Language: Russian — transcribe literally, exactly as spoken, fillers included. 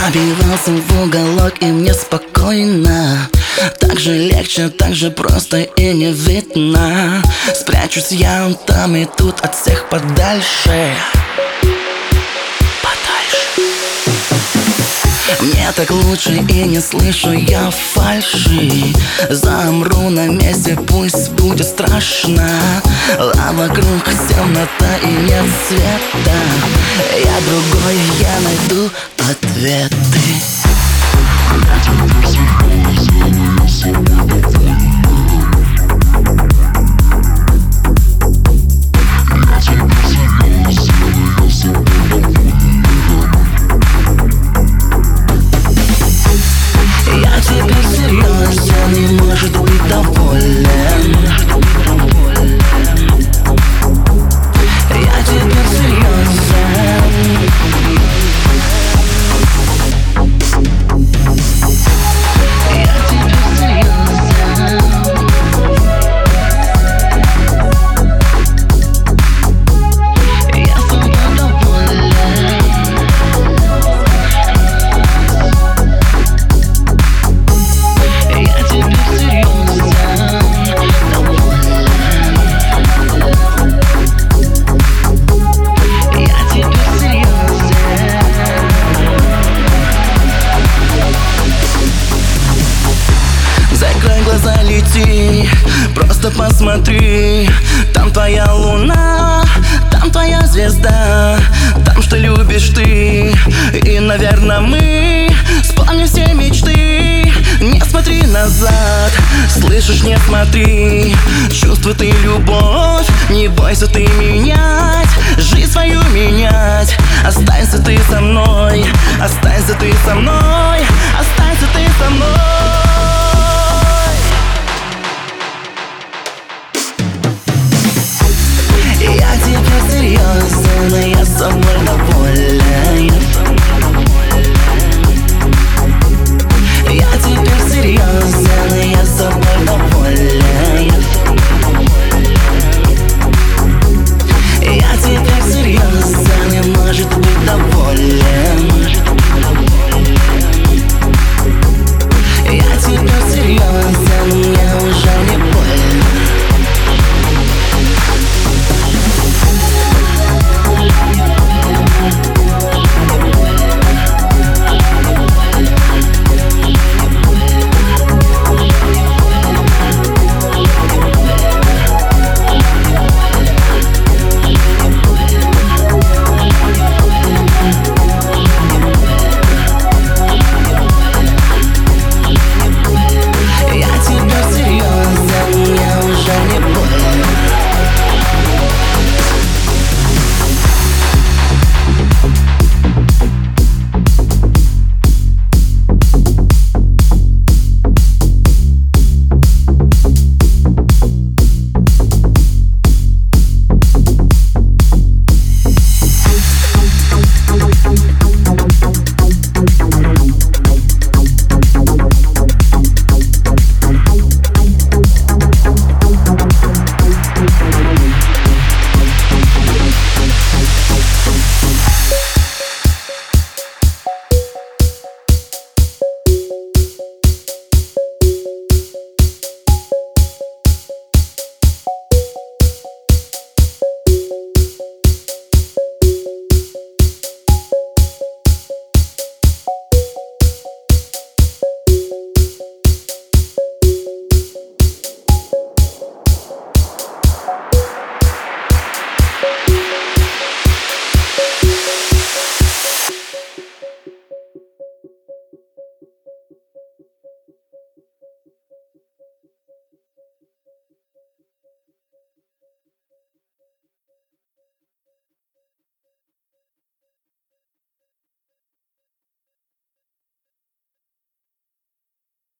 Забивался в уголок, и мне спокойно. Так же легче, так же просто и не видно. Спрячусь я там и тут от всех подальше. Мне так лучше и не слышу я фальши. Замру на месте, пусть будет страшно. А вокруг темнота и нет света. Я другой, я найду ответы. Я теперь серьезен и может быть доволен. Я теперь серьезен. Я теперь серьезен. Я собой доволен. Закрой глаза, лети, просто посмотри. Там твоя луна, там твоя звезда, там, что любишь ты. И, наверное, мы вспомним все мечты. Не смотри назад, слышишь, не смотри. Чувствуй ты любовь, не бойся ты менять. Жизнь свою менять. Останься ты со мной, останься ты со мной, останься ты со мной.